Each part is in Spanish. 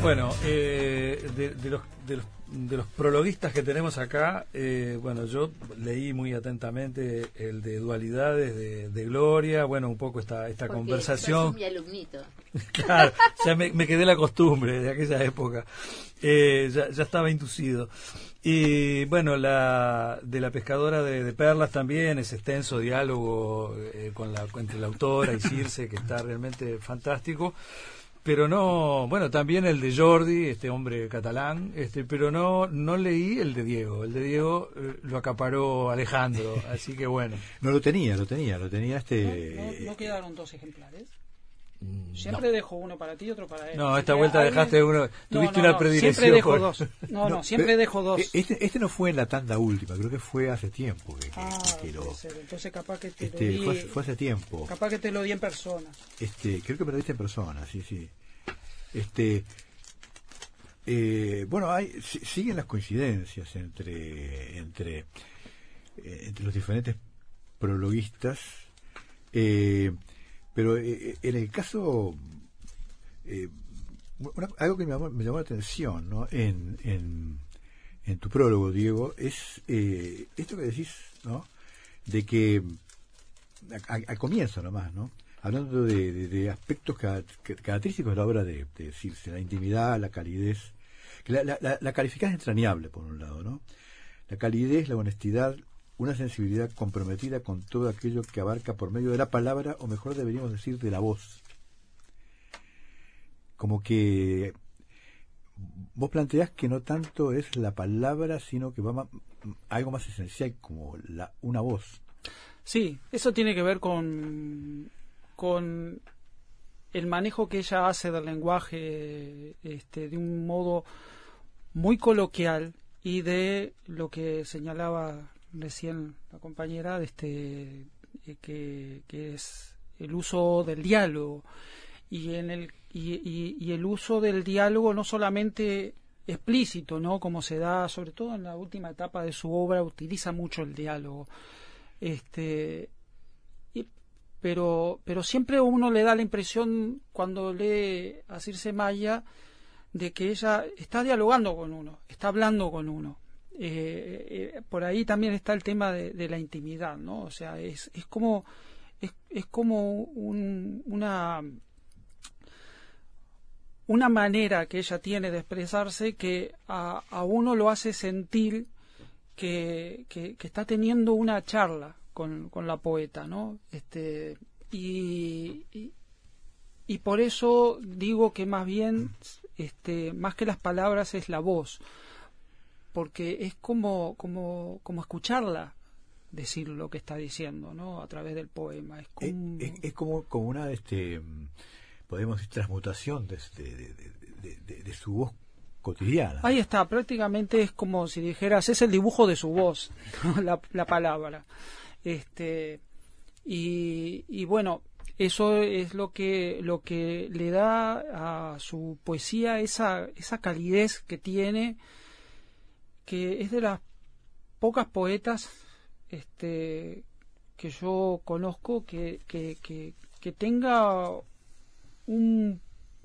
Bueno, de los prologuistas que tenemos acá, bueno, yo leí muy atentamente el de Dualidades de Gloria, bueno, un poco esta conversación. Porque sos mi alumnito. Claro, ya me quedé la costumbre de aquella época, ya estaba inducido. Y bueno, de la pescadora de perlas también, ese extenso diálogo entre la autora y Circe, que está realmente fantástico. Pero no, bueno, también el de Jordi, este hombre catalán, pero no leí el de Diego. El de Diego lo acaparó Alejandro, así que bueno. No lo tenía. ¿No quedaron dos ejemplares? Siempre dejo uno para ti y otro para él. No, esta vuelta dejaste uno. Tuviste una predilección. Siempre dejo dos. Siempre dejo dos. Este no fue en la tanda última, creo que fue hace tiempo. Entonces capaz que te lo di. Fue hace tiempo. Capaz que te lo di en persona. Creo que me lo diste en persona, sí. Bueno, siguen las coincidencias entre los diferentes prologuistas. Pero en el caso, algo que me llamó la atención, ¿no? en tu prólogo, Diego, es esto que decís, ¿no? De que al comienzo nomás, ¿no? Hablando de aspectos característicos de la obra de Circe, la intimidad, la calidez, que la calificás entrañable, por un lado, ¿no? La calidez, la honestidad, una sensibilidad comprometida con todo aquello que abarca por medio de la palabra, o mejor deberíamos decir de la voz. Como que vos planteás que no tanto es la palabra, sino que va algo más esencial, como una voz. Sí, eso tiene que ver con el manejo que ella hace del lenguaje de un modo muy coloquial, y de lo que señalaba recién la compañera, que es el uso del diálogo, y el uso del diálogo no solamente explícito, ¿no? Como se da sobre todo en la última etapa de su obra, utiliza mucho el diálogo, pero siempre uno le da la impresión, cuando lee a Circe Maya, de que ella está dialogando con uno, está hablando con uno. Por ahí también está el tema de la intimidad, ¿no? O sea, es como una manera que ella tiene de expresarse, que a uno lo hace sentir que está teniendo una charla con la poeta, ¿no? Y por eso digo que más bien, más que las palabras, es la voz, porque es como escucharla decir lo que está diciendo, ¿no? A través del poema. Es como una podemos decir transmutación de su voz cotidiana. Ahí está, prácticamente es como si dijeras, es el dibujo de su voz, ¿no? la palabra. Y bueno, eso es lo que le da a su poesía esa calidez que tiene, que es de las pocas poetas que yo conozco que tenga un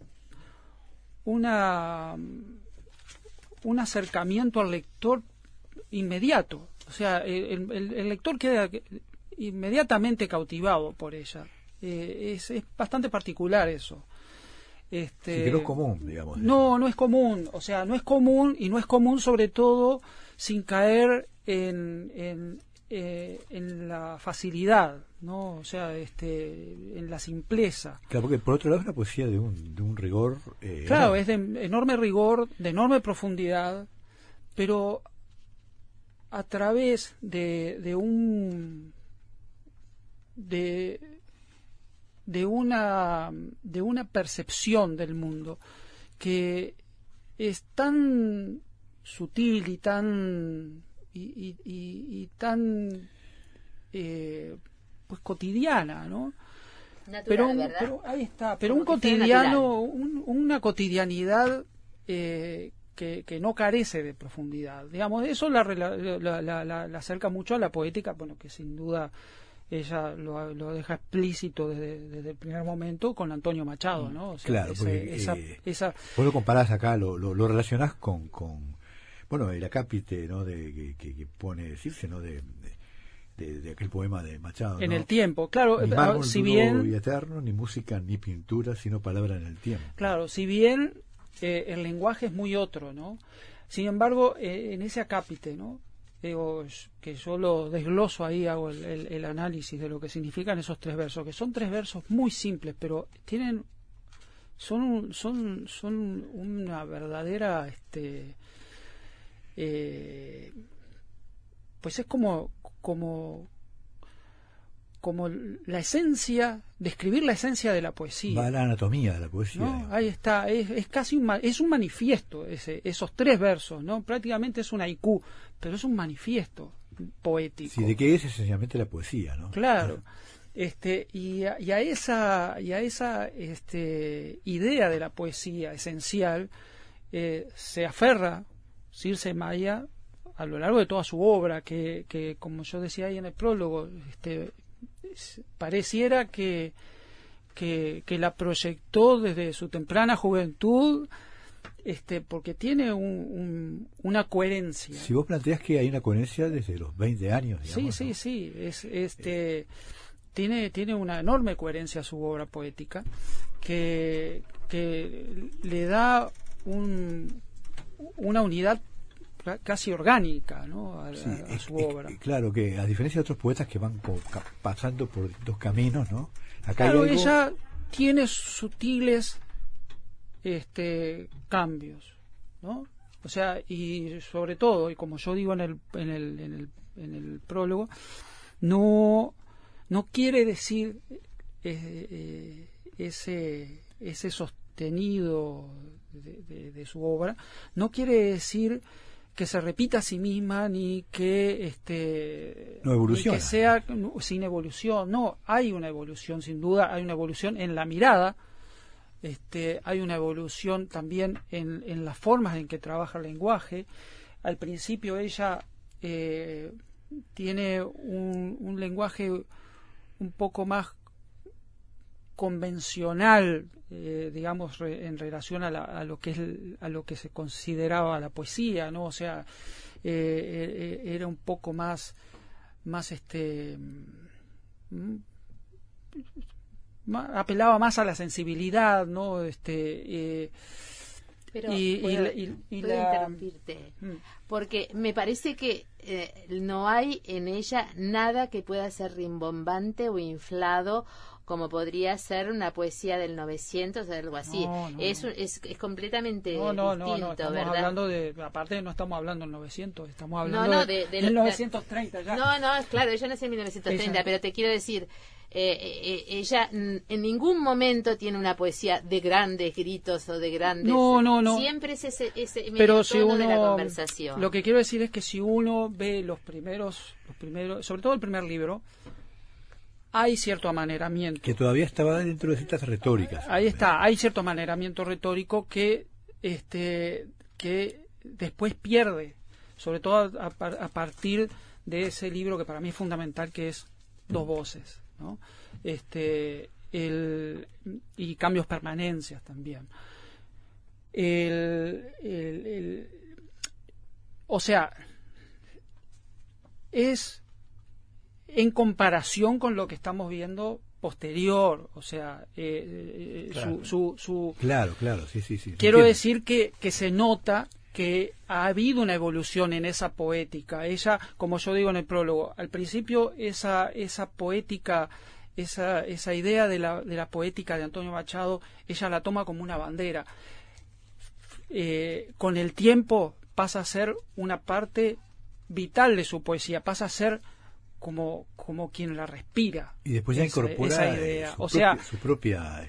acercamiento al lector inmediato. O sea, el lector queda inmediatamente cautivado por ella. Es bastante particular eso. Sí, que no es común, digamos. No es común. O sea, no es común, y no es común sobre todo sin caer en la facilidad, ¿no? O sea, en la simpleza. Claro, porque por otro lado es una poesía de un rigor. Claro, es de enorme rigor, de enorme profundidad, pero a través de una percepción del mundo que es tan sutil y tan tan pues cotidiana, ¿no? Natural, pero ahí está, pero como un cotidiano, una cotidianidad que no carece de profundidad, digamos. Eso la acerca mucho a la poética, bueno, que sin duda ella lo deja explícito desde el primer momento con Antonio Machado, ¿no? O sea, claro, porque vos lo comparás acá, lo relacionás con bueno, el acápite, ¿no? Que pone Circe, ¿no? De aquel poema de Machado, en ¿no? el tiempo, claro, Ni mármol si duro bien y eterno, ni música ni pintura, sino palabra en el tiempo. claro, si bien el lenguaje es muy otro, ¿no? Sin embargo, en ese acápite, ¿no? Digo, que yo lo desgloso ahí, hago el análisis de lo que significan esos 3 versos, que son 3 versos muy simples, pero son una verdadera, pues es como la esencia, describir la esencia de la poesía. Va a la anatomía de la poesía. ¿No? Ahí está, es casi es un manifiesto esos 3 versos, ¿no? Prácticamente es un haiku, pero es un manifiesto poético. Sí, de qué es esencialmente la poesía, ¿no? Claro. Y a esa idea de la poesía esencial se aferra Circe Maya a lo largo de toda su obra, que como yo decía ahí en el prólogo, pareciera que la proyectó desde su temprana juventud, porque tiene una coherencia. Si vos planteás que hay una coherencia desde los 20 años, digamos, sí, tiene una enorme coherencia a su obra poética, que le da una unidad casi orgánica, ¿no? a su obra. Claro, que a diferencia de otros poetas que van pasando por distintos caminos, ¿no? Acá claro, hay algo... ella tiene sutiles cambios, ¿no? O sea, y sobre todo, y como yo digo en el prólogo, no quiere decir ese sostenido de su obra, no quiere decir que se repita a sí misma ni que no evoluciona, ni que sea sin evolución. No, hay una evolución, sin duda, hay una evolución en la mirada, hay una evolución también en las formas en que trabaja el lenguaje. Al principio ella tiene un lenguaje un poco más convencional, digamos, en relación a lo que se consideraba la poesía, ¿no? O sea, era un poco más apelaba más a la sensibilidad, ¿no? Pero puedo interrumpirte, porque me parece que no hay en ella nada que pueda ser rimbombante o inflado, como podría ser una poesía del 900 o algo así. Es completamente distinto, estamos ¿verdad? hablando aparte no estamos hablando del 900, estamos hablando del 930 ya. Claro, ella nació en 1930, pero te quiero decir, ella en ningún momento tiene una poesía de grandes gritos o de grandes... No. Siempre es ese pero si uno, de la conversación. Lo que quiero decir es que si uno ve los primeros, sobre todo el primer libro, hay cierto amaneramiento. Que todavía estaba dentro de ciertas retóricas. Ahí está, hay cierto amaneramiento retórico que después pierde, sobre todo a partir de ese libro que para mí es fundamental, que es Dos Voces, ¿no? Y Cambios Permanencias también. O sea, es en comparación con lo que estamos viendo posterior, o sea, claro, sí. Quiero decir que se nota que ha habido una evolución en esa poética. Ella, como yo digo en el prólogo, al principio esa poética, esa idea de la poética de Antonio Machado, ella la toma como una bandera. Con el tiempo pasa a ser una parte vital de su poesía, pasa a ser como quien la respira. Y después ya incorpora esa idea. su propia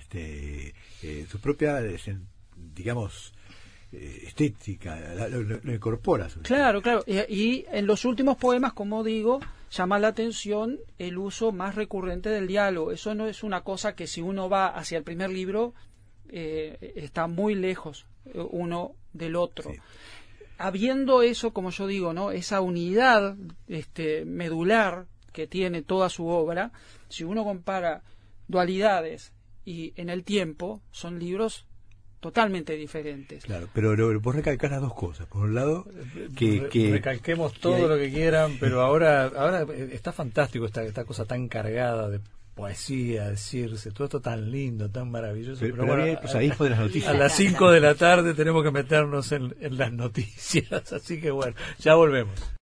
digamos, estética, lo incorpora. Claro. Y en los últimos poemas, como digo, llama la atención el uso más recurrente del diálogo. Eso no es una cosa que si uno va hacia el primer libro, está muy lejos uno del otro. Sí. Habiendo eso, como yo digo, ¿no? Esa unidad medular que tiene toda su obra, si uno compara Dualidades y En el tiempo, son libros totalmente diferentes. Claro, pero vos recalcás las dos cosas. Por un lado, que recalquemos todo lo que quieran, pero ahora está fantástico esta cosa tan cargada de poesía, decirse, todo esto tan lindo, tan maravilloso. Pero bueno, pues ahí fue de las noticias. A las 5 de la tarde tenemos que meternos en las noticias, así que bueno, ya volvemos.